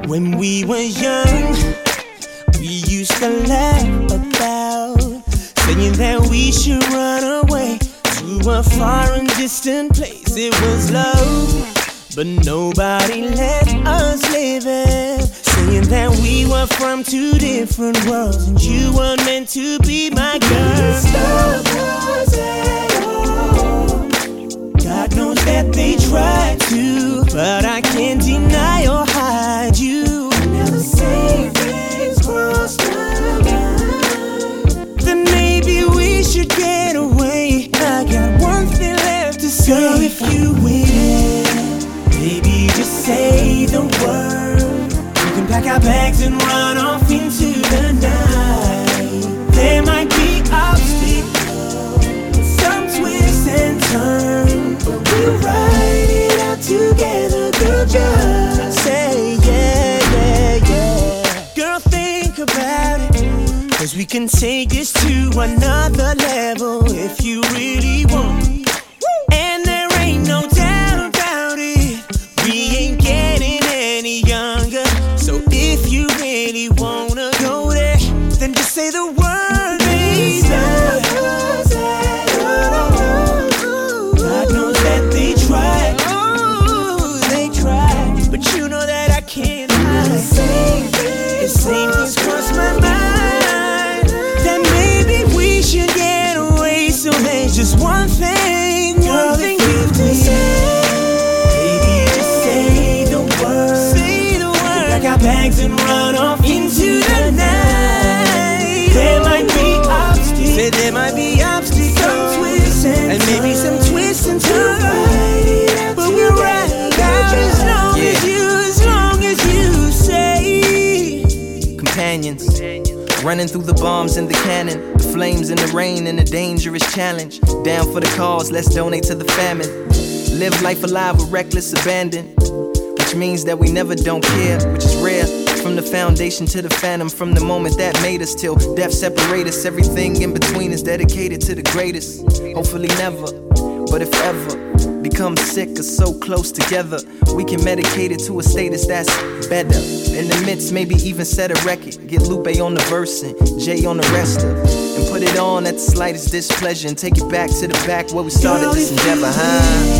When we were young, we used to laugh about saying that we should run away to a far and distant place. It was love, but nobody let us live it. Saying that we were from two different worlds and you weren't meant to be my girl. Stop us at all. God knows that they tried to, but I can't deny or hide you. Never say things cross my mind. Then maybe we should get away. I got one thing left to say. Girl, if you will, baby, just say the word. We can pack our bags and run off into the night. There might be obstacles, some twists and turns, but we'll ride it out together, girl. Just say yeah, yeah, yeah. Girl, think about it, 'cause we can take this to another level if you really want. And there ain't no doubt about it, we ain't getting any younger. So if you really wanna go there, then just say the word, baby. God knows that they tried, oh, they tried, but you know that I can't hide. The same things cross my mind, that maybe we should get away. So there's just one thing, one thing you to say. Baby, just say the word. Say the word. Pack our bags and run off into the night. There might be obstacles. Say there might be obstacles. Some twists and maybe some twists and turns. But we'll ride out as long as you say. Companions, running through the bombs and the cannon, the flames and the rain and the dangerous challenge. Down for the cause, let's donate to the famine. Live life alive with reckless abandon, which means that we never don't care, which is rare. From the foundation to the phantom, from the moment that made us till death separate us. Everything in between is dedicated to the greatest. Hopefully never, but if ever become sick or so close together, we can medicate it to a status that's better. In the midst, maybe even set a record. Get Lupe on the verse and Jay on the rest of, and put it on at the slightest displeasure and take it back to the back where we started this endeavor, huh?